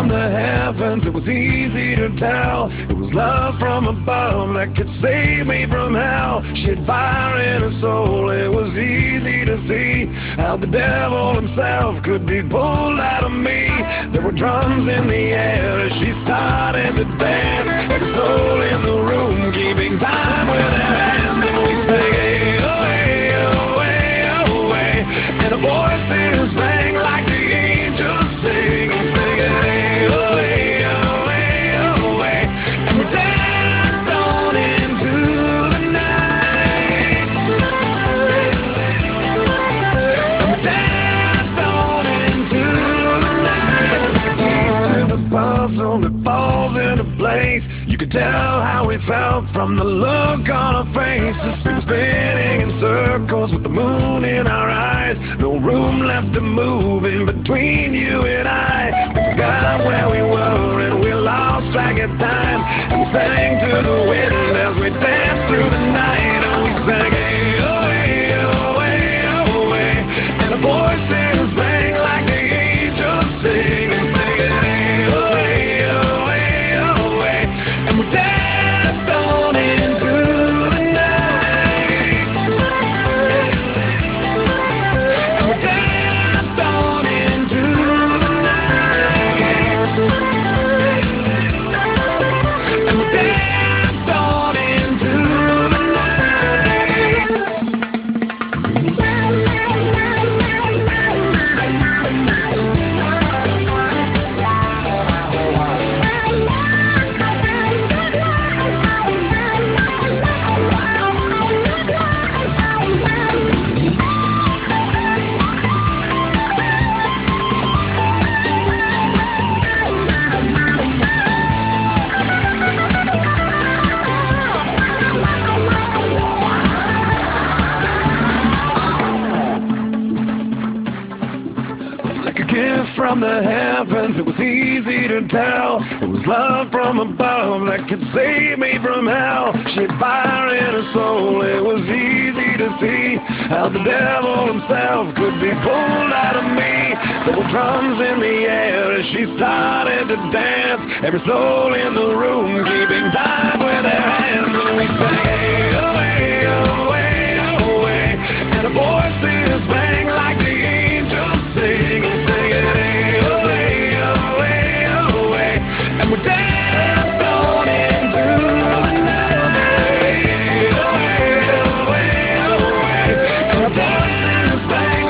from the heavens, it was easy to tell. It was love from above that could save me from hell. She had fire in her soul, it was easy to see how the devil himself could be pulled out of me. There were drums in the air as she started to dance. Every soul in the room keeping time with their hands. And we sang, hey, oh, hey, oh, hey, oh, hey. And the voices rang like the angels sing. And singing, hey, oh, hey, oh, hey, oh, hey. And we danced on into the night. And we danced on into the night. Keys to the puzzle that falls into place. You could tell how we felt from the look on our faces. We were spinning in circles with the moon in our eyes. No room left to move in between you and I. We forgot where we were and we lost track of time. And we sang to the wind as we danced through the night. And we sang, hey, oh, hey, oh, hey, oh, hey. And the voices rang like the angels sing. And singing, hey, oh, hey, oh, hey, oh, hey. And we danced on into the night. And we danced on into the night. And we danced on into the night. Like a gift from the heavens, it was easy to tell. It was love from above that could save me from hell. She had fire in her soul, it was easy to see how the devil himself could be pulled out of me. There were drums in the air as she started to dance. Every soul in the room keeping time with their hands. And we sang, hey, oh, hey, oh, hey, oh, hey. And the voices rang like the angels sing. And singing, hey, oh, hey, oh, hey, oh, hey. And we danced on into the night. Oh, hey, oh, hey, oh, hey. And the voices rang